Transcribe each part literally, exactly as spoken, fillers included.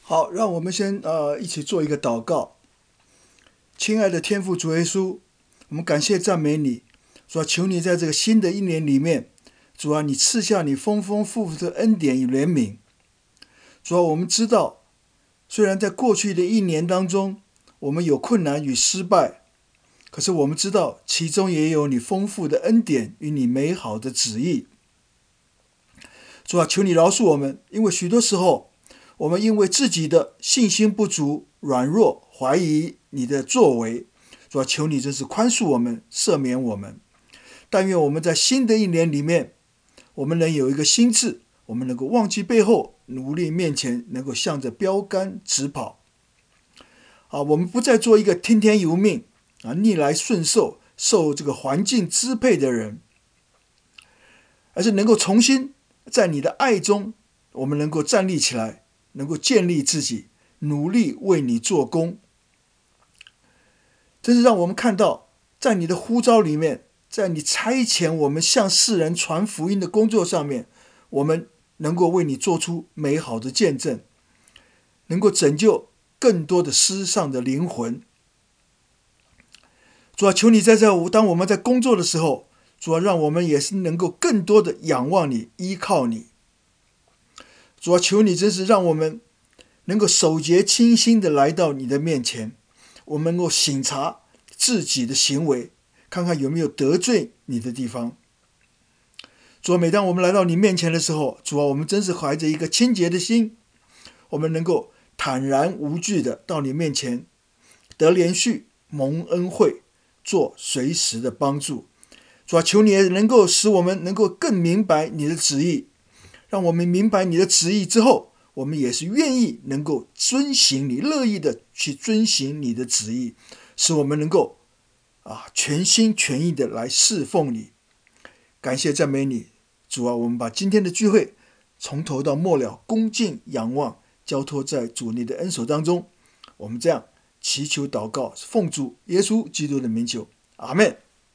好，让我们先呃一起做一个祷告。亲爱的天父主耶稣，我们感谢赞美你，主啊，求你在这个新的一年里面，主啊，你赐下你丰丰富富的恩典与怜悯。主啊，我们知道，虽然在过去的一年当中，我们有困难与失败，可是我们知道其中也有你丰富的恩典与你美好的旨意。主啊，求你饶恕我们，因为许多时候我们因为自己的信心不足、软弱，怀疑你的作为。主啊，求你真是宽恕我们，赦免我们。但愿我们在新的一年里面，我们能有一个心志，我们能够忘记背后，努力面前，能够向着标杆直跑。啊，我们不再做一个听天由命啊、逆来顺受、受这个环境支配的人，而是能够重新在你的爱中，我们能够站立起来，能够建立自己，努力为你做工。真是让我们看到，在你的呼召里面，在你差遣我们向世人传福音的工作上面，我们能够为你做出美好的见证，能够拯救更多的失丧的灵魂。主啊，求你在这当我们在工作的时候，主啊，让我们也是能够更多的仰望你，依靠你。主啊，求你真是让我们能够手洁清心的来到你的面前，我们能够省察自己的行为，看看有没有得罪你的地方。主啊，每当我们来到你面前的时候，主啊，我们真是怀着一个清洁的心，我们能够坦然无惧的到你面前，得连续蒙恩惠，做随时的帮助。主啊，求你也能够使我们能够更明白你的旨意，让我们明白你的旨意之后，我们也是愿意能够遵行你，乐意的去遵行你的旨意，使我们能够啊全心全意的来侍奉你。感谢赞美你，主啊，我们把今天的聚会从头到末了恭敬仰望，交托在主你的恩手当中。我们这样祈求祷告，奉主耶稣基督的名求，阿们。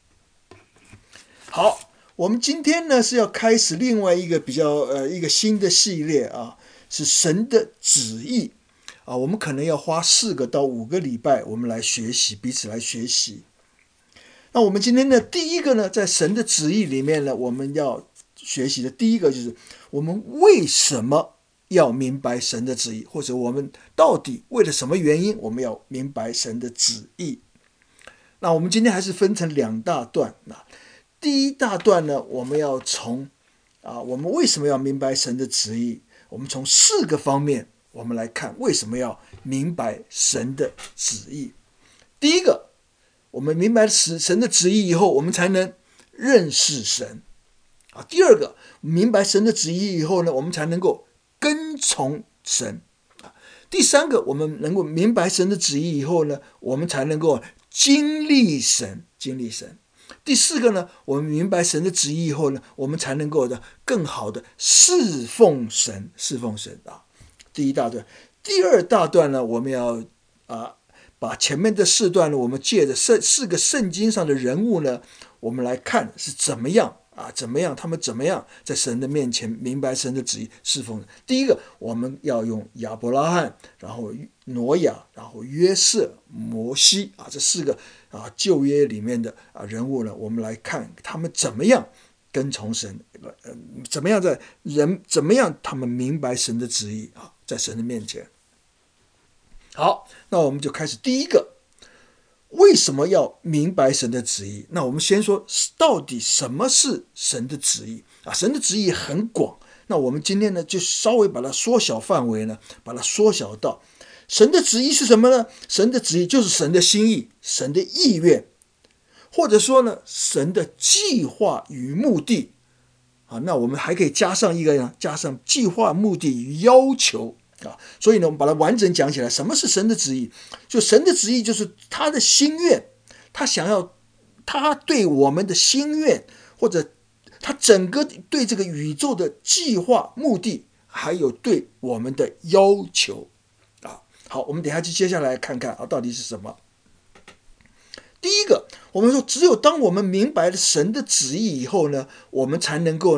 好，我们今天呢是要开始另外一个比较呃一个新的系列啊，是神的旨意啊。我们可能要花四个到五个礼拜，我们来学习，彼此来学习。那我们今天的第一个呢，在神的旨意里面呢，我们要学习的第一个就是我们为什么要明白神的旨意，或者我们到底为了什么原因我们要明白神的旨意。那我们今天还是分成两大段。那第一大段呢，我们要从啊，我们为什么要明白神的旨意？我们从四个方面，我们来看为什么要明白神的旨意。第一个，我们明白神的旨意以后，我们才能认识神啊。第二个，明白神的旨意以后呢，我们才能够跟从神啊。第三个，我们能够明白神的旨意以后呢，我们才能够经历神，经历神。第四个呢，我们明白神的旨意以后呢，我们才能够的更好的侍奉神，侍奉神啊。第一大段，第二大段呢，我们要啊把前面的四段呢，我们借着四四个圣经上的人物呢，我们来看是怎么样啊，怎么样他们怎么样在神的面前明白神的旨意，侍奉。第一个，我们要用亚伯拉罕，然后挪亚，然后约瑟、摩西啊，这四个啊旧约里面的啊人物呢，我们来看他们怎么样跟从神，呃，怎么样在人怎么样他们明白神的旨意啊，在神的面前。好，那我们就开始第一个，为什么要明白神的旨意？那我们先说到底什么是神的旨意啊？神的旨意很广，那我们今天呢就稍微把它缩小范围呢，把它缩小到神的旨意是什么呢？神的旨意就是神的心意，神的意愿，或者说呢神的计划与目的啊。那我们还可以加上一个呢，加上计划、目的与要求啊。所以呢，我们把它完整讲起来，什么是神的旨意？就神的旨意就是他的心愿，他想要，他对我们的心愿，或者他整个对这个宇宙的计划、目的，还有对我们的要求啊。好，我们等一下就接下来看看啊，到底是什么。第一个，我们说只有当我们明白了神的旨意以后呢，我们才能够呢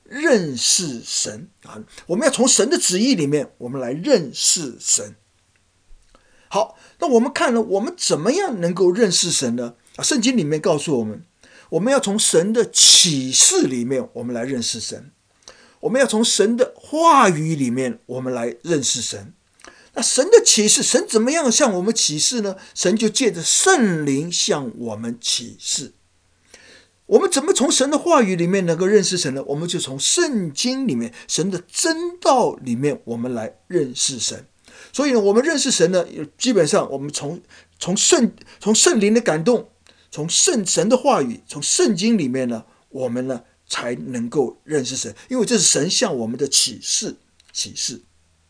认识神啊。我们要从神的旨意里面，我们来认识神。好，那我们看了，我们怎么样能够认识神呢？啊，圣经里面告诉我们，我们要从神的启示里面，我们来认识神。我们要从神的话语里面，我们来认识神。那神的启示，神怎么样向我们启示呢？神就借着圣灵向我们启示。我们怎么从神的话语里面能够认识神呢？我们就从圣经里面，神的真道里面，我们来认识神。所以呢，我们认识神呢，基本上我们从从圣从圣灵的感动，从圣神的话语，从圣经里面呢，我们呢才能够认识神，因为这是神向我们的启示启示。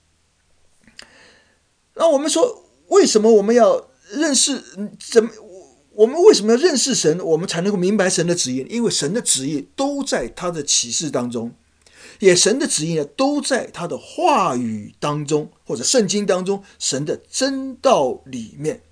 那我们说，为什么我们要认识？怎么？我们为什么要认识神？我们才能够明白神的旨意？因为神的旨意都在他的启示当中，也神的旨意呢都在他的话语当中，或者圣经当中，神的真道里面。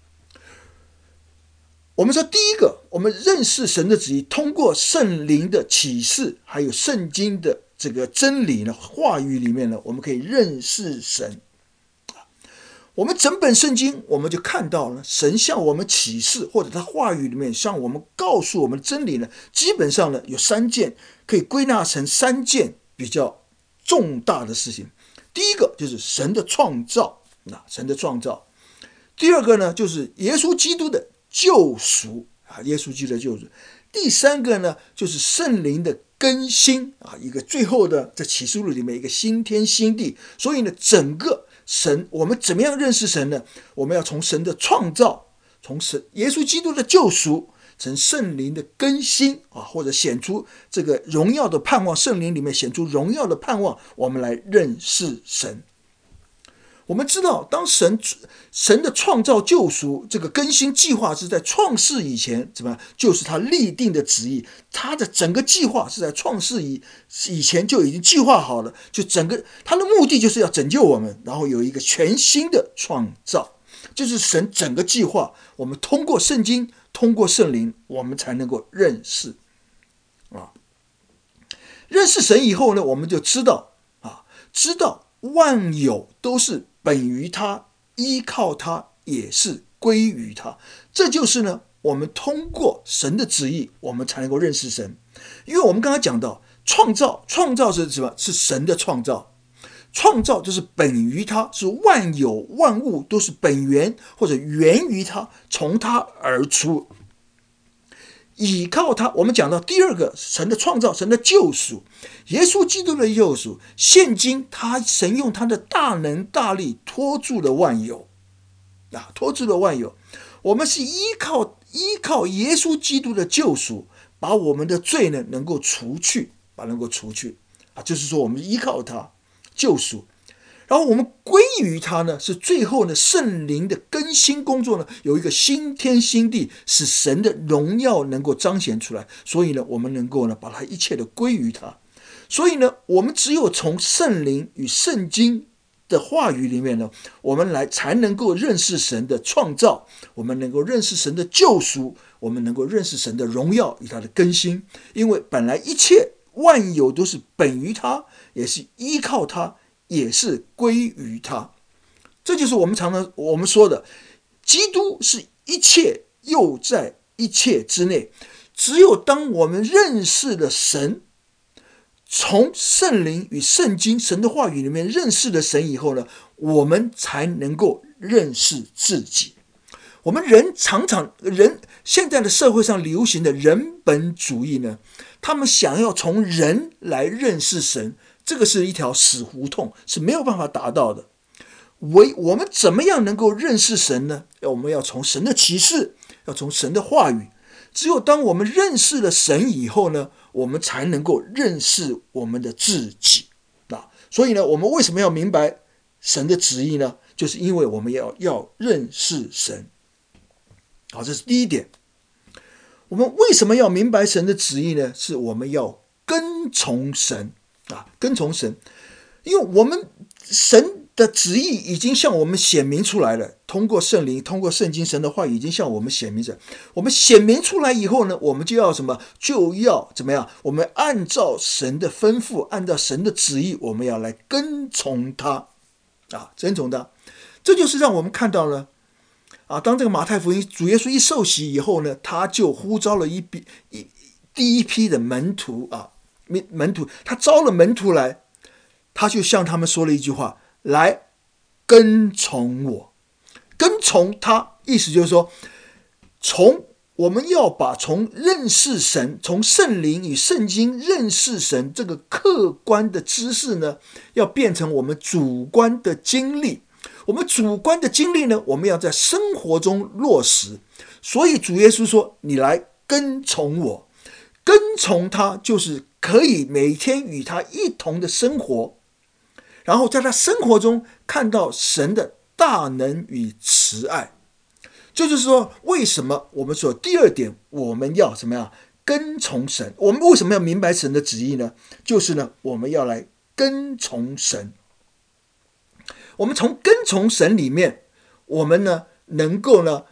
我们说，第一个，我们认识神的旨意，通过圣灵的启示，还有圣经的这个真理呢，话语里面呢，我们可以认识神。我们整本圣经，我们就看到了神向我们启示，或者他话语里面向我们告诉我们的真理呢，基本上呢有三件，可以归纳成三件比较重大的事情。第一个就是神的创造，那神的创造；第二个呢就是耶稣基督的救赎啊，耶稣基督的救赎；第三个呢就是圣灵的更新啊，一个最后的在启示录里面一个新天新地。所以呢，整个神，我们怎么样认识神呢？我们要从神的创造，从神耶稣基督的救赎，从圣灵的更新啊，或者显出这个荣耀的盼望，圣灵里面显出荣耀的盼望，我们来认识神。我们知道，当神神的创造救赎这个更新计划是在创世以前，怎么样？就是他立定的旨意，他的整个计划是在创世以以前就已经计划好了，就整个他的目的就是要拯救我们，然后有一个全新的创造，就是神整个计划。我们通过圣经，通过圣灵，我们才能够认识啊。认识神以后呢，我们就知道啊，知道万有都是本于他，依靠他，也是归于他。这就是呢，我们通过神的旨意，我们才能够认识神。因为我们刚才讲到创造，创造是什么？是神的创造。创造就是本于他，是万有万物都是本源或者源于他，从他而出。倚靠他，我们讲到第二个，神的创造，神的救赎，耶稣基督的救赎。现今他神用他的大能大力托住了万有啊，托住了万有。我们是依靠依靠耶稣基督的救赎，把我们的罪呢能够除去，把能够除去啊，就是说我们依靠他救赎。然后我们归于他呢，是最后呢圣灵的更新工作呢，有一个新天新地，使神的荣耀能够彰显出来。所以呢，我们能够呢把它一切的归于他。所以呢，我们只有从圣灵与圣经的话语里面呢，我们来才能够认识神的创造，我们能够认识神的救赎，我们能够认识神的荣耀与他的更新。因为本来一切万有都是本于他，也是依靠他，也是归于他。这就是我们常常我们说的，基督是一切又在一切之内。只有当我们认识了神，从圣灵与圣经神的话语里面认识了神以后呢，我们才能够认识自己。我们人常常人现在的社会上流行的人本主义呢，他们想要从人来认识神，这个是一条死胡同，是没有办法达到的。为我们怎么样能够认识神呢？我们要从神的启示，要从神的话语。只有当我们认识了神以后呢，我们才能够认识我们的自己。那所以呢，我们为什么要明白神的旨意呢？就是因为我们要要认识神。好，这是第一点。我们为什么要明白神的旨意呢？是我们要跟从神啊，跟从神。因为我们神的旨意已经向我们显明出来了，通过圣灵，通过圣经，神的话已经向我们显明着。我们显明出来以后呢，我们就要什么？就要怎么样？我们按照神的吩咐，按照神的旨意，我们要来跟从他啊，跟从他。这就是让我们看到了啊，当这个马太福音主耶稣一受洗以后呢，他就呼召了一批一第一批的门徒啊，门徒，他招了门徒来，他就向他们说了一句话：来跟从我。跟从他，意思就是说，从我们要把从认识神，从圣灵与圣经认识神这个客观的知识呢，要变成我们主观的经历。我们主观的经历呢，我们要在生活中落实。所以主耶稣说：你来跟从我。跟从他就是可以每天与他一同的生活，然后在他生活中看到神的大能与慈爱。这就是说，为什么我们说第二点，我们要怎么样跟从神？我们为什么要明白神的旨意呢？就是呢，我们要来跟从神。我们从跟从神里面，我们呢能够呢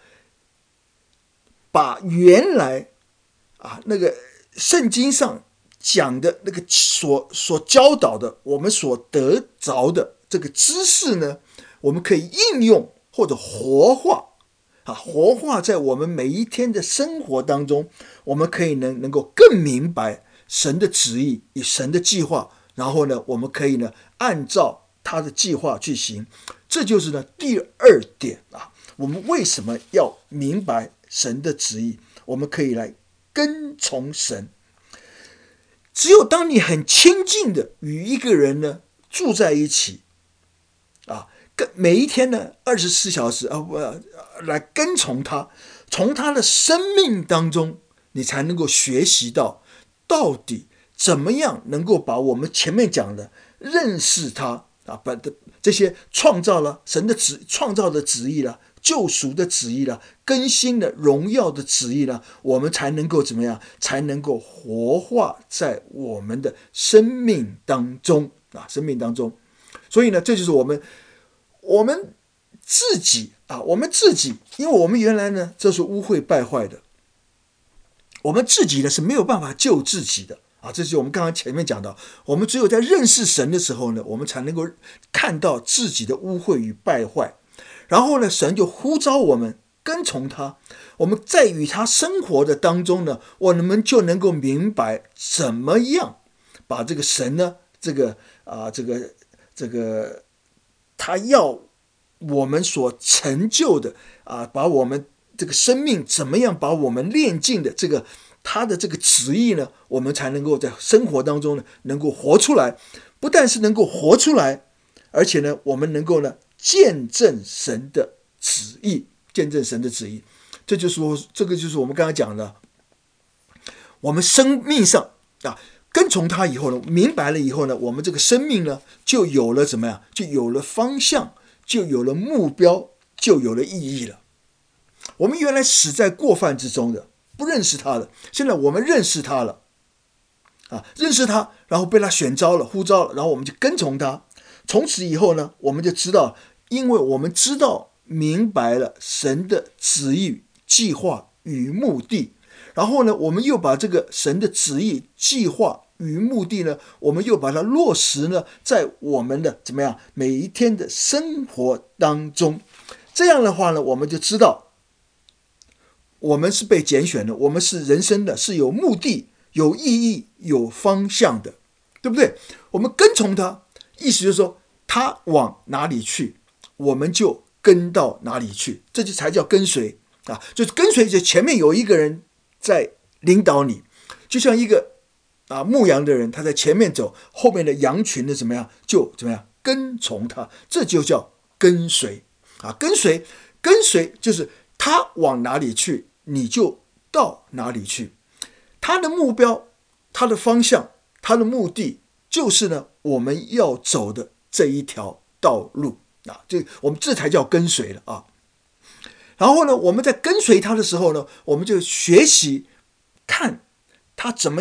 把原来啊那个圣经上讲的那个所所教导的，我们所得着的这个知识呢，我们可以应用或者活化啊，活化在我们每一天的生活当中，我们可以能能够更明白神的旨意与神的计划，然后呢，我们可以呢按照他的计划去行。这就是呢第二点啊，我们为什么要明白神的旨意？我们可以来跟从神。只有当你很亲近的与一个人呢住在一起啊，每一天呢二十四小时啊，来跟从他，从他的生命当中，你才能够学习到到底怎么样能够把我们前面讲的认识他啊，把这些创造了神的旨创造的旨意了，救赎的旨意了，更新的荣耀的旨意了，我们才能够怎么样？才能够活化在我们的生命当中啊，生命当中。所以呢，这就是我们我们自己啊，我们自己，因为我们原来呢，这是污秽败坏的，我们自己呢是没有办法救自己的。啊，这是我们刚刚前面讲到，我们只有在认识神的时候呢，我们才能够看到自己的污秽与败坏。然后呢，神就呼召我们跟从他，我们在与他生活的当中呢，我们就能够明白怎么样把这个神呢，这个啊，这个这个他要我们所成就的啊，把我们这个生命怎么样把我们炼尽的这个他的这个旨意呢，我们才能够在生活当中呢能够活出来。不但是能够活出来，而且呢，我们能够呢见证神的旨意，见证神的旨意。这就是说，这个就是我们刚才讲的，我们生命上啊，跟从他以后呢，明白了以后呢，我们这个生命呢就有了怎么样？就有了方向，就有了目标，就有了意义了。我们原来死在过犯之中的，不认识他的，现在我们认识他了啊，认识他，然后被他选召了，呼召了，然后我们就跟从他。从此以后呢，我们就知道，因为我们知道明白了神的旨意、计划与目的，然后呢，我们又把这个神的旨意、计划与目的呢，我们又把它落实呢，在我们的怎么样每一天的生活当中。这样的话呢，我们就知道我们是被拣选的，我们是人生的，是有目的、有意义、有方向的，对不对？我们跟从他，意思就是说，他往哪里去，我们就跟到哪里去，这就才叫跟随啊！就是跟随着前面有一个人在领导你，就像一个啊牧羊的人，他在前面走，后面的羊群的怎么样，就怎么样跟从他，这就叫跟随啊！跟随，跟随就是他往哪里去，你就到哪里去。他的目标，他的方向，他的目的，就是呢我们要走的这一条道路啊，这我们这才叫跟随了啊。然后呢，我们在跟随他的时候呢，我们就学习看他怎么样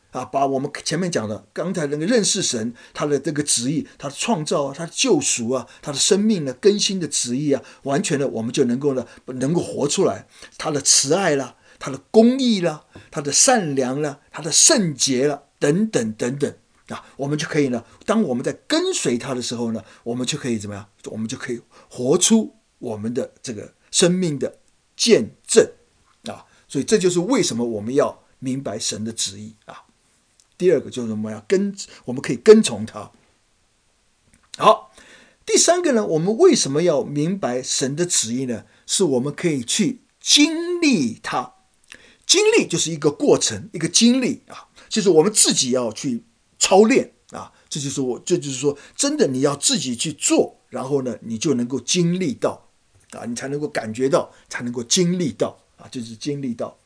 啊，把我们前面讲的刚才那个认识神，他的这个旨意，他的创造啊，他的救赎啊，他的生命呢更新的旨意啊，完全的我们就能够呢能够活出来。他的慈爱啦，他的公义啦，他的善良啦，他的圣洁啦，等等等等啊，我们就可以呢，当我们在跟随他的时候呢，我们就可以怎么样？我们就可以活出我们的这个生命的见证啊。所以这就是为什么我们要明白神的旨意啊。第二个就是我们要跟，我们可以跟从他。好，第三个呢，我们为什么要明白神的旨意呢？是我们可以去经历它。经历就是一个过程，一个经历啊，就是我们自己要去操练啊。这就是我，这就是说，真的你要自己去做，然后呢，你就能够经历到啊，你才能够感觉到，才能够经历到啊，就是经历到。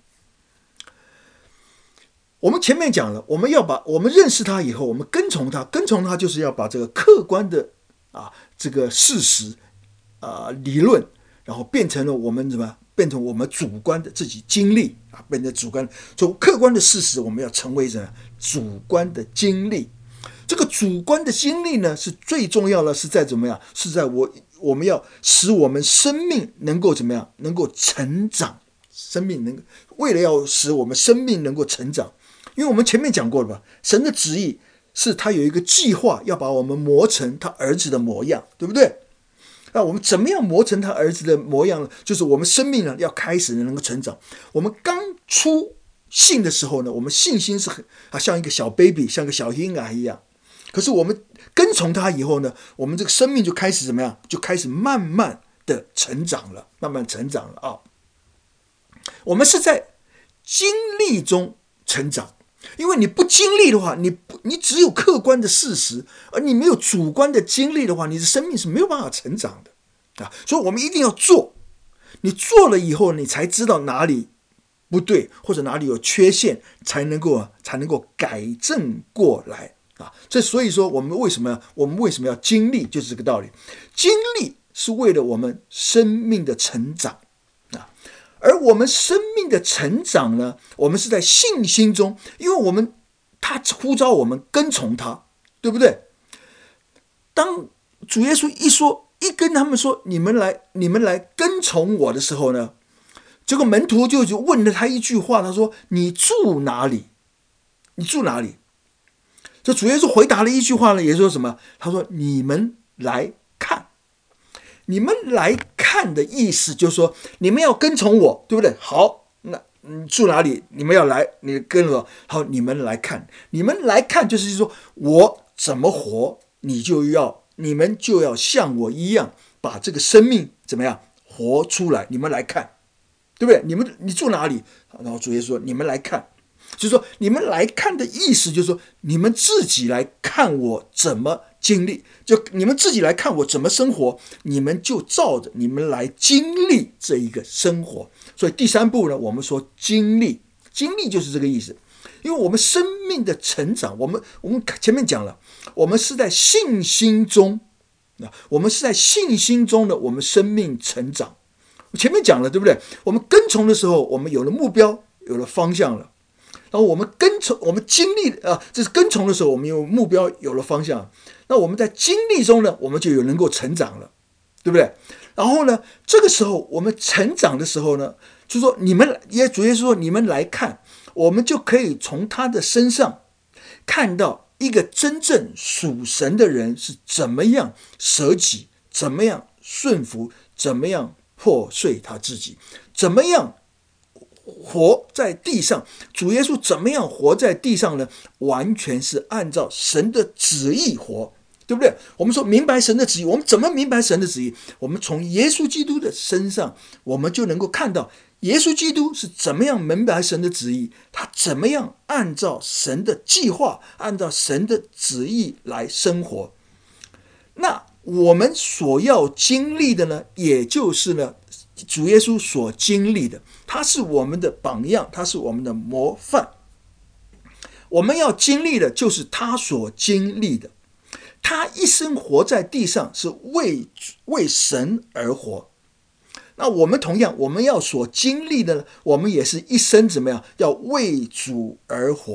我们前面讲了，我们要把我们认识他以后，我们跟从他，跟从他就是要把这个客观的啊这个事实啊理论，然后变成了我们什么？变成我们主观的自己经历啊，变成主观。从客观的事实，我们要成为什么？主观的经历。这个主观的经历呢，是最重要的，是在怎么样？是在我我们要使我们生命能够怎么样？能够成长，生命能为了要使我们生命能够成长。因为我们前面讲过了吧，神的旨意是他有一个计划，要把我们磨成他儿子的模样，对不对？那我们怎么样磨成他儿子的模样呢？就是我们生命呢要开始能够成长。我们刚出信的时候呢，我们信心是很啊像一个小 baby， 像个小婴儿一样。可是我们跟从他以后呢，我们这个生命就开始怎么样？就开始慢慢的成长了，慢慢成长了啊。我们是在经历中成长。因为你不经历的话，你你只有客观的事实，而你没有主观的经历的话，你的生命是没有办法成长的啊。所以我们一定要做，你做了以后，你才知道哪里不对，或者哪里有缺陷，才能够才能够改正过来啊。这所以说，我们为什么我们为什么要经历，就是这个道理。经历是为了我们生命的成长。而我们生命的成长呢，我们是在信心中，因为我们他呼召我们跟从他，对不对？当主耶稣一说，一跟他们说你们来你们来跟从我的时候呢，这个门徒就就问了他一句话，他说你住哪里？你住哪里？这主耶稣回答了一句话呢，也说什么？他说你们来看。你们来看的意思就是说，你们要跟从我，对不对？好，那你住哪里？你们要来，你跟我。好，你们来看，你们来看，就是说我怎么活，你就要，你们就要像我一样，把这个生命怎么样活出来。你们来看，对不对？你们你住哪里？然后主耶稣说，你们来看。就是说你们来看的意思就是说，你们自己来看我怎么经历，就你们自己来看我怎么生活，你们就照着你们来经历这一个生活。所以第三步呢，我们说经历，经历就是这个意思。因为我们生命的成长，我们我们前面讲了，我们是在信心中，我们是在信心中的我们生命成长。前面讲了，对不对？我们跟从的时候，我们有了目标，有了方向了。然后我们跟从，我们经历啊，这是跟从的时候，我们有目标，有了方向。那我们在经历中呢，我们就有能够成长了，对不对？然后呢，这个时候我们成长的时候呢，就说你们也主耶稣说你们来看，我们就可以从他的身上看到一个真正属神的人是怎么样舍己，怎么样顺服，怎么样破碎他自己，怎么样活在地上。主耶稣怎么样活在地上呢？完全是按照神的旨意活，对不对？我们说明白神的旨意，我们怎么明白神的旨意？我们从耶稣基督的身上，我们就能够看到耶稣基督是怎么样明白神的旨意，他怎么样按照神的计划，按照神的旨意来生活。那我们所要经历的呢，也就是呢主耶稣所经历的，他是我们的榜样，他是我们的模范。我们要经历的就是他所经历的。他一生活在地上是为为神而活。那我们同样，我们要所经历的呢，我们也是一生怎么样，要为主而活。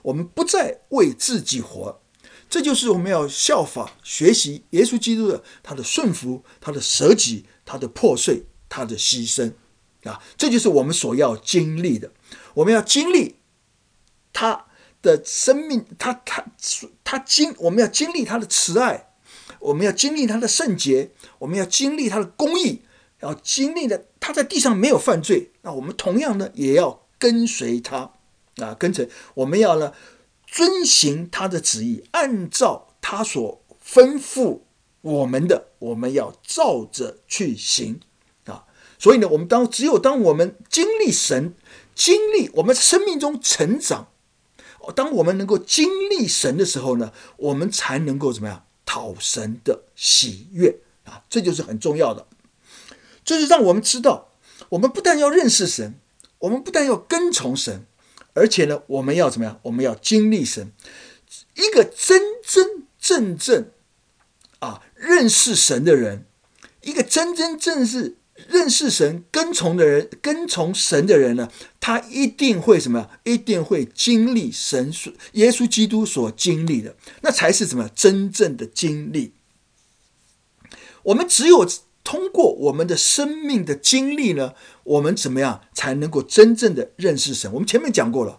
我们不再为自己活。这就是我们要效法学习耶稣基督的他的顺服，他的舍己，他的破碎，他的牺牲啊，这就是我们所要经历的。我们要经历他的生命，他他他经，我们要经历他的慈爱，我们要经历他的圣洁，我们要经历他的公义，要经历的他在地上没有犯罪。那我们同样呢，也要跟随他啊，跟随我们要呢。遵行他的旨意，按照他所吩咐我们的，我们要照着去行啊。所以呢，我们当只有当我们经历神，经历我们生命中成长，当我们能够经历神的时候呢，我们才能够怎么样讨神的喜悦啊，这就是很重要的。这是让我们知道，我们不但要认识神，我们不但要跟从神。而且呢，我们要怎么样？我们要经历神。一个真真正正啊认识神的人，一个真真正正认识神、跟从的人，跟从神的人呢，他一定会什么样？一定会经历神耶稣基督所经历的，那才是什么？真正的经历。我们只有通过我们的生命的经历呢，我们怎么样才能够真正的认识神？我们前面讲过了，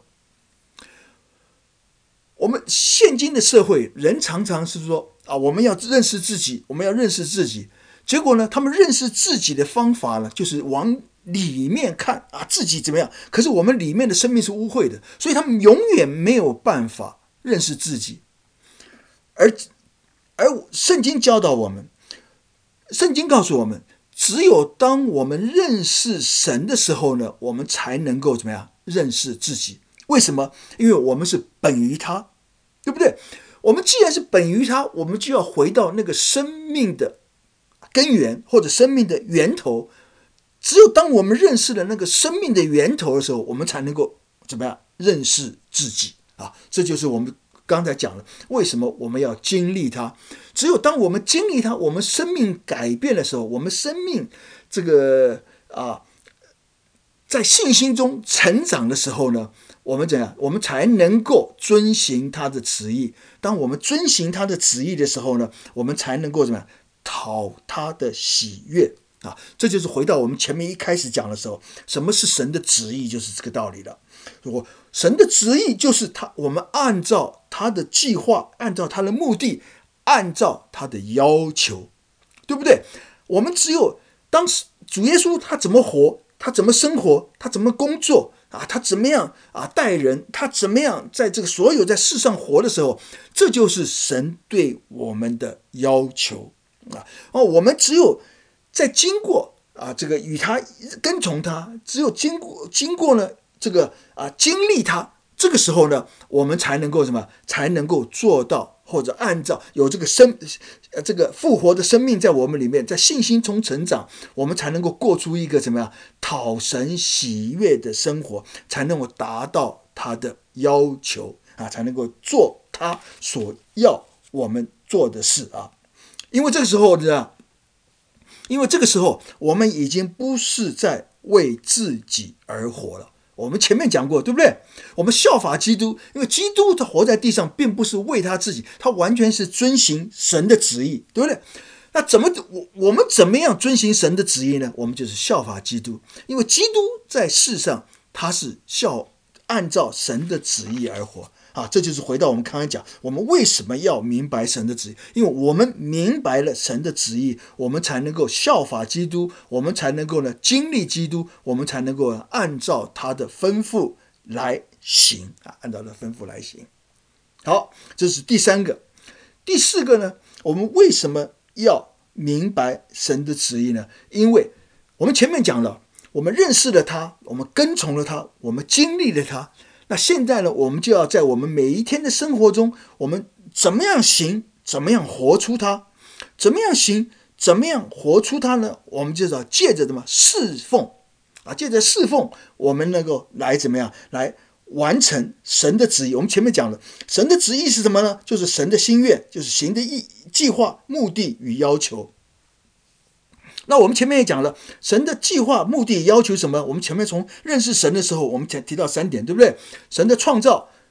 我们现今的社会人常常是说啊，我们要认识自己，我们要认识自己。结果呢，他们认识自己的方法呢，就是往里面看啊，自己怎么样？可是我们里面的生命是污秽的，所以他们永远没有办法认识自己。而而圣经教导我们。圣经告诉我们，只有当我们认识神的时候呢，我们才能够怎么样认识自己。为什么？因为我们是本于他，对不对？我们既然是本于他，我们就要回到那个生命的根源或者生命的源头。只有当我们认识了那个生命的源头的时候，我们才能够怎么样认识自己啊？这就是我们刚才讲了，为什么我们要经历它？只有当我们经历它，我们生命改变的时候，我们生命这个啊，在信心中成长的时候呢，我们怎样？我们才能够遵行他的旨意。当我们遵行他的旨意的时候呢，我们才能够怎么样讨他的喜悦啊？这就是回到我们前面一开始讲的时候，什么是神的旨意，就是这个道理了。我神的旨意就是他，我们按照他的计划，按照他的目的，按照他的要求，对不对？我们只有当时主耶稣他怎么活，他怎么生活，他怎么工作啊，他怎么样啊待人，他怎么样在这个所有在世上活的时候，这就是神对我们的要求啊。哦，我们只有在经过啊这个与他跟从他，只有经过经过呢。这个啊，经历它，这个时候呢，我们才能够什么？才能够做到，或者按照有这个生，呃，这个复活的生命在我们里面，在信心中成长，我们才能够过出一个怎么样讨神喜悦的生活，才能够达到他的要求啊，才能够做他所要我们做的事啊。因为这个时候呢，因为这个时候我们已经不是在为自己而活了。我们前面讲过，对不对？我们效法基督，因为基督他活在地上并不是为他自己，他完全是遵行神的旨意，对不对？那怎么我我们怎么样遵行神的旨意呢？我们就是效法基督，因为基督在世上他是效按照神的旨意而活啊。这就是回到我们刚才讲，我们为什么要明白神的旨意？因为我们明白了神的旨意，我们才能够效法基督，我们才能够呢经历基督，我们才能够按照他的吩咐来行啊，按照他的吩咐来行。好，这是第三个。第四个呢，我们为什么要明白神的旨意呢？因为我们前面讲了，我们认识了他，我们跟从了他，我们经历了他。那现在呢，我们就要在我们每一天的生活中，我们怎么样行，怎么样活出它，怎么样行，怎么样活出它呢？我们就要借着什么侍奉啊，借着侍奉，我们能够来怎么样来完成神的旨意。我们前面讲了，神的旨意是什么呢？就是神的心愿，就是神的意计划、目的与要求。那我们前面也讲了，神的计划、目的、要求什么？我们前面从认识神的时候，我们提到三点，对不对？神的创造，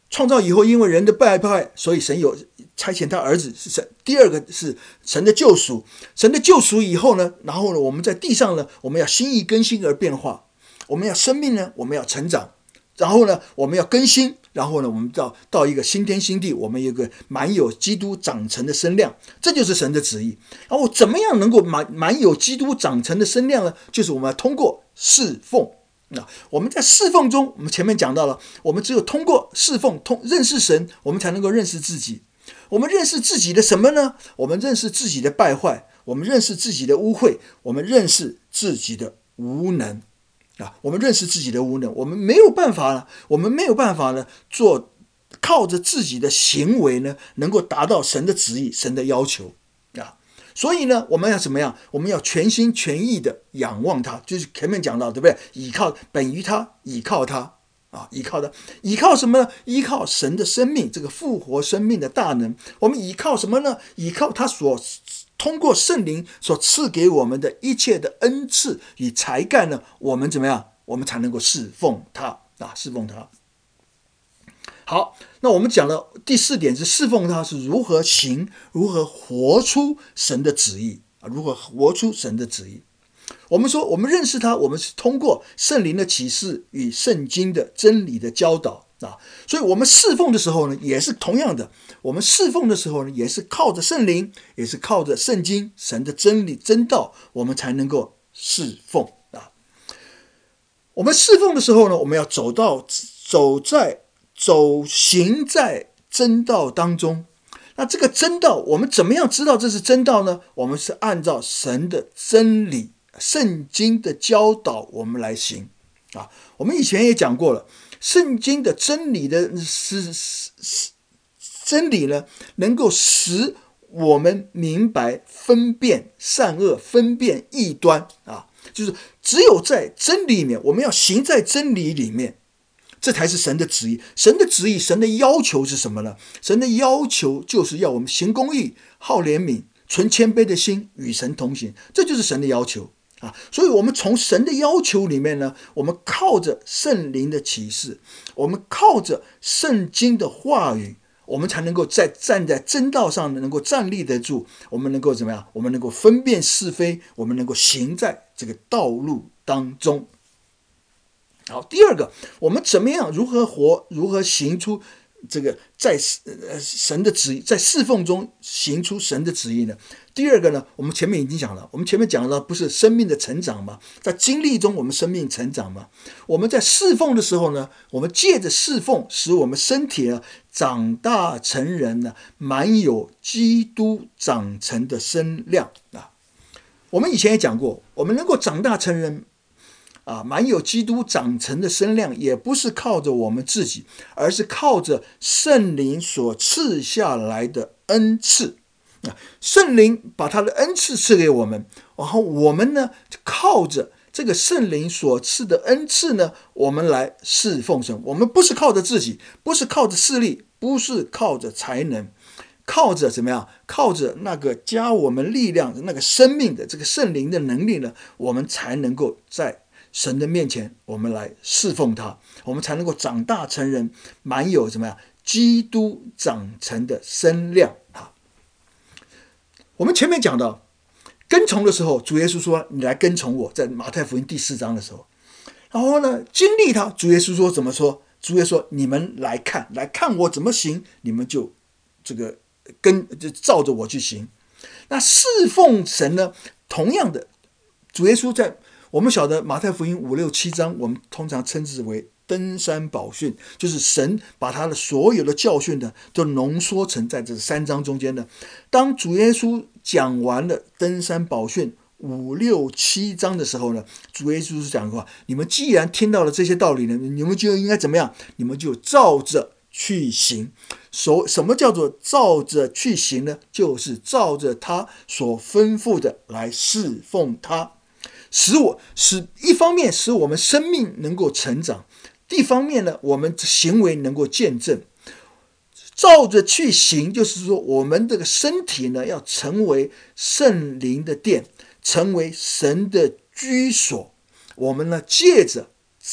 创造以后，因为人的败坏，所以神有差遣他儿子是神。第二个是神的救赎，神的救赎以后呢，然后呢，我们在地上呢，我们要心意更新而变化，我们要生命呢，我们要成长，然后呢，我们要更新，然后呢，我们到到一个新天新地，我们有一个满有基督长成的身量，这就是神的旨意。然后怎么样能够满满有基督长成的身量呢？就是我们要通过侍奉。那我们在侍奉中，我们前面讲到了，我们只有通过侍奉、通认识神，我们才能够认识自己。我们认识自己的什么呢？我们认识自己的败坏，我们认识自己的污秽，我们认识自己的无能啊！我们认识自己的无能，我们没有办法呢，我们没有办法呢，做靠着自己的行为呢，能够达到神的旨意、神的要求啊！所以呢，我们要怎么样？我们要全心全意的仰望他，就是前面讲到，对不对？倚靠本于他，倚靠他啊，倚靠他，倚靠什么呢？依靠神的生命，这个复活生命的大能。我们倚靠什么呢？倚靠他所通过圣灵所赐给我们的一切的恩赐与才干呢？我们怎么样？我们才能够侍奉他啊，侍奉他。好，那我们讲的第四点是侍奉他是如何行，如何活出神的旨意啊，如何活出神的旨意。我们说，我们认识他，我们是通过圣灵的启示与圣经的真理的教导啊，所以我们侍奉的时候呢，也是同样的。我们侍奉的时候呢，也是靠着圣灵，也是靠着圣经、神的真理、真道，我们才能够侍奉啊。我们侍奉的时候呢，我们要走到走在走行在真道当中。那这个真道，我们怎么样知道这是真道呢？我们是按照神的真理、圣经的教导，我们来行啊。我们以前也讲过了，圣经的真理的是真理呢，能够使我们明白分辨善恶，分辨异端啊。就是只有在真理里面，我们要行在真理里面。这才是神的旨意。神的旨意，神的要求是什么呢？神的要求就是要我们行公义，好怜悯，存谦卑的心，与神同行。这就是神的要求啊！所以我们从神的要求里面呢，我们靠着圣灵的启示，我们靠着圣经的话语，我们才能够在站在真道上能够站立得住。我们能够怎么样？我们能够分辨是非，我们能够行在这个道路当中。好，第二个，我们怎么样如何活，如何行出这个在神的旨意，在侍奉中行出神的旨意呢？第二个呢，我们前面已经讲了，我们前面讲了不是生命的成长吗？在经历中我们生命成长吗？我们在侍奉的时候呢，我们借着侍奉使我们身体呢长大成人呢，满有基督长成的身量啊。我们以前也讲过，我们能够长大成人啊，满有基督长成的身量，也不是靠着我们自己，而是靠着圣灵所赐下来的恩赐。啊，圣灵把他的恩赐赐给我们，然后我们呢，靠着这个圣灵所赐的恩赐呢，我们来侍奉神。我们不是靠着自己，不是靠着势力，不是靠着才能，靠着怎么样？靠着那个加我们力量、那个生命的这个圣灵的能力呢，我们才能够在神的面前，我们来侍奉他，我们才能够长大成人，满有怎么样？基督长成的身量啊！我们前面讲到跟从的时候，主耶稣说：“你来跟从我。”在马太福音第四章的时候，然后呢，经历他，主耶稣说怎么说？主耶稣说：“你们来看，来看我怎么行，你们就这个跟就照着我去行。”那侍奉神呢？同样的，主耶稣在我们晓得马太福音五六七章，我们通常称之为登山宝训，就是神把他的所有的教训呢，都浓缩成在这三章中间的。当主耶稣讲完了登山宝训五六七章的时候呢，主耶稣是讲过：你们既然听到了这些道理呢，你们就应该怎么样？你们就照着去行。所什么叫做照着去行呢？就是照着他所吩咐的来侍奉他。使我使一方面使我们生命能够成长，一方面呢，我们行为能够见证。照着去行，就是说我们这个身体呢，要成为圣灵的殿，成为神的居所。我们呢，借着这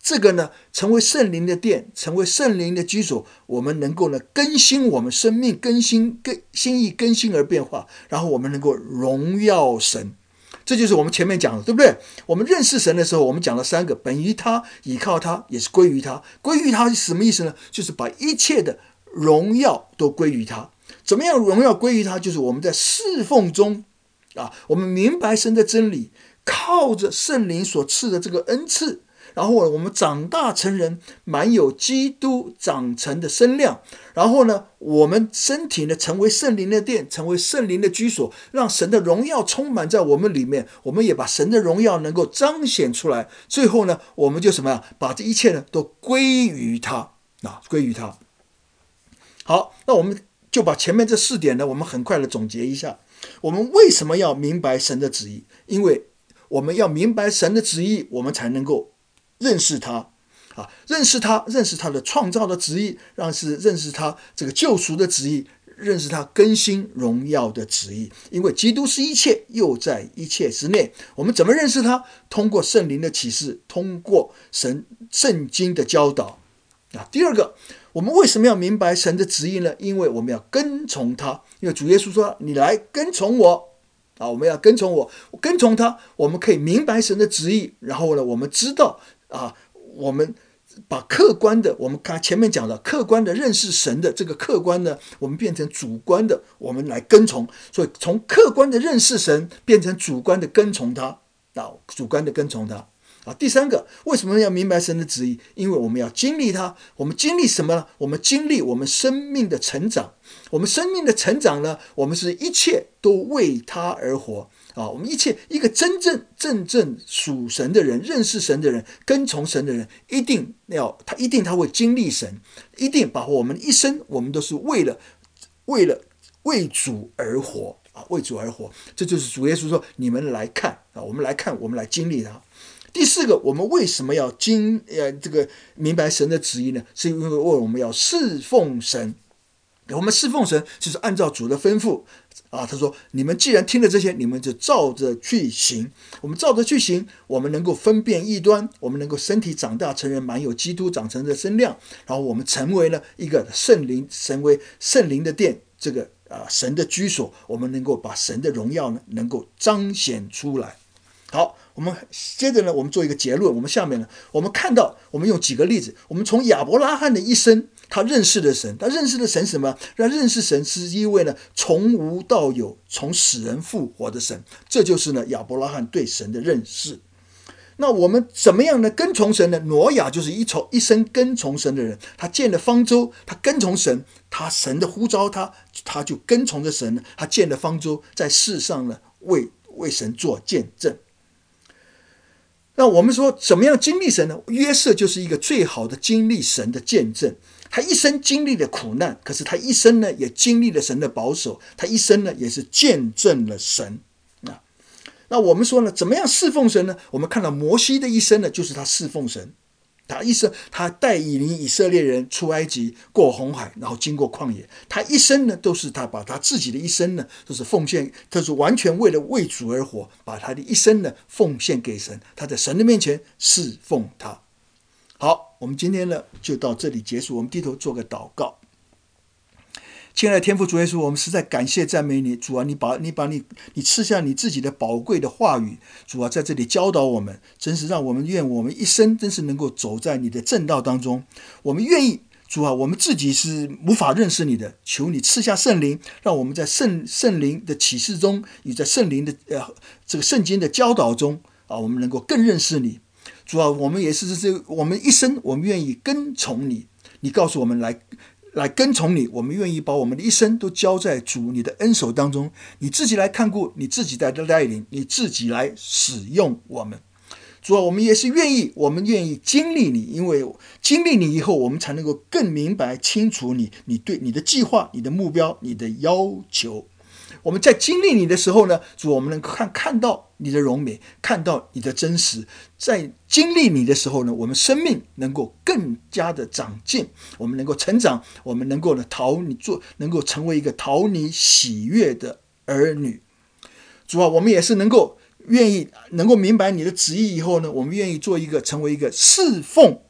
这个呢，成为圣灵的殿，成为圣灵的居所，我们能够呢更新我们生命，更新更心意更新而变化，然后我们能够荣耀神。这就是我们前面讲的，对不对？我们认识神的时候，我们讲了三个：本于他，倚靠他，也是归于他。归于他是什么意思呢？就是把一切的荣耀都归于他。怎么样荣耀归于他？就是我们在侍奉中啊，我们明白神的真理，靠着圣灵所赐的这个恩赐，然后我们长大成人，满有基督长成的身量。然后呢，我们身体呢成为圣灵的殿，成为圣灵的居所，让神的荣耀充满在我们里面。我们也把神的荣耀能够彰显出来。最后呢，我们就什么呀？把这一切呢都归于他啊，归于他。好，那我们就把前面这四点呢，我们很快的总结一下。我们为什么要明白神的旨意？因为我们要明白神的旨意，我们才能够认识他啊，认识他，认识他的创造的旨意，让是认识他这个救赎的旨意，认识他更新荣耀的旨意。因为基督是一切，又在一切之内。我们怎么认识他？通过圣灵的启示，通过神圣经的教导啊。第二个，我们为什么要明白神的旨意呢？因为我们要跟从他。因为主耶稣说：“你来跟从我。”啊，我们要跟从我，跟从他，我们可以明白神的旨意。然后呢，我们知道啊，我们把客观的，我们看前面讲的客观的认识神的这个客观呢，我们变成主观的，我们来跟从。所以从客观的认识神变成主观的跟从他啊，主观的跟从他。啊，第三个，为什么要明白神的旨意？因为我们要经历它。我们经历什么呢？我们经历我们生命的成长。我们生命的成长呢，我们是一切都为他而活啊！我们一切一个真正真正属神的人，认识神的人，跟从神的人，一定要他一定他会经历神，一定把我们一生，我们都是为了为了为主而活啊！为主而活，这就是主耶稣说：“你们来看啊，我们来看，我们来经历他。”第四个，我们为什么要经呃这个明白神的旨意呢？是因为我们要侍奉神。我们侍奉神就是按照主的吩咐啊，他说：“你们既然听了这些，你们就照着去行。”我们照着去行，我们能够分辨异端，我们能够身体长大成人，满有基督长成的身量，然后我们成为了一个圣灵，成为圣灵的殿，这个啊神的居所，我们能够把神的荣耀呢能够彰显出来。好，我们接着呢，我们做一个结论。我们下面呢，我们看到，我们用几个例子，我们从亚伯拉罕的一生，他认识的神，他认识的神什么？他认识神是因为呢，从无到有，从死人复活的神，这就是呢亚伯拉罕对神的认识。那我们怎么样呢？跟从神呢？挪亚就是一从一生跟从神的人，他建了方舟，他跟从神，他神的呼召他，他就跟从着神，他建了方舟，在世上呢为为神做见证。那我们说怎么样经历神呢？约瑟就是一个最好的经历神的见证。他一生经历了苦难，可是他一生呢也经历了神的保守，他一生呢也是见证了神。啊，那我们说呢，怎么样侍奉神呢？我们看到摩西的一生呢，就是他侍奉神。他一生，他带领以色列人出埃及，过红海，然后经过旷野。他一生呢，都是他把他自己的一生呢，都是奉献，他是完全为了为主而活，把他的一生呢奉献给神。他在神的面前侍奉他。好，我们今天呢就到这里结束。我们低头做个祷告。亲爱的天父主耶稣，我们实在感谢赞美你，主啊，你把你把你你赐下你自己的宝贵的话语，主啊，在这里教导我们，真是让我们愿我们一生真是能够走在你的正道当中。我们愿意，主啊，我们自己是无法认识你的，求你赐下圣灵，让我们在圣圣灵的启示中，与在圣灵的呃这个圣经的教导中啊，我们能够更认识你。主啊，我们也是这我们一生，我们愿意跟从你，你告诉我们来。来跟从你，我们愿意把我们的一生都交在主你的恩手当中，你自己来看顾，你自己来带领，你自己来使用我们。主啊，我们也是愿意，我们愿意经历你，因为经历你以后，我们才能够更明白清楚你，你对你的计划、你的目标、你的要求。我们在经历你的时候呢，主，我们能看看到你的荣美，看到你的真实。在经历你的时候呢，我们生命能够更加的长进，我们能够成长，我们能够呢讨你做，能够成为一个讨你喜悦的儿女。主啊，我们也是能够愿意能够明白你的旨意以后呢，我们愿意做一个成为一个侍奉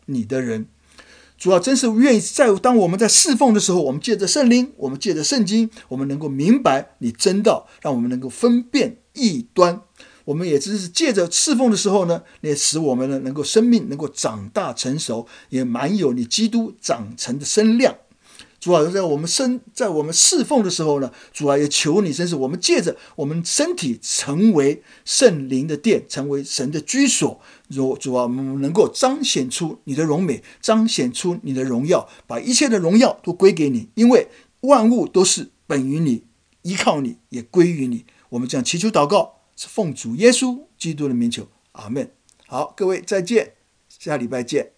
你的人。主啊，真是愿意在当我们在侍奉的时候，我们借着圣灵，我们借着圣经，我们能够明白你真道，让我们能够分辨异端。我们也只是借着侍奉的时候呢，也使我们呢能够生命能够长大成熟，也满有你基督长成的身量。主啊，在我们生在我们侍奉的时候呢，主啊，也求你真是我们借着我们身体成为圣灵的殿，成为神的居所。主啊，我们能够彰显出你的荣美，彰显出你的荣耀，把一切的荣耀都归给你，因为万物都是本于你，依靠你，也归于你。我们这样祈求祷告，是奉主耶稣基督的名求，阿们。好，各位再见，下礼拜见。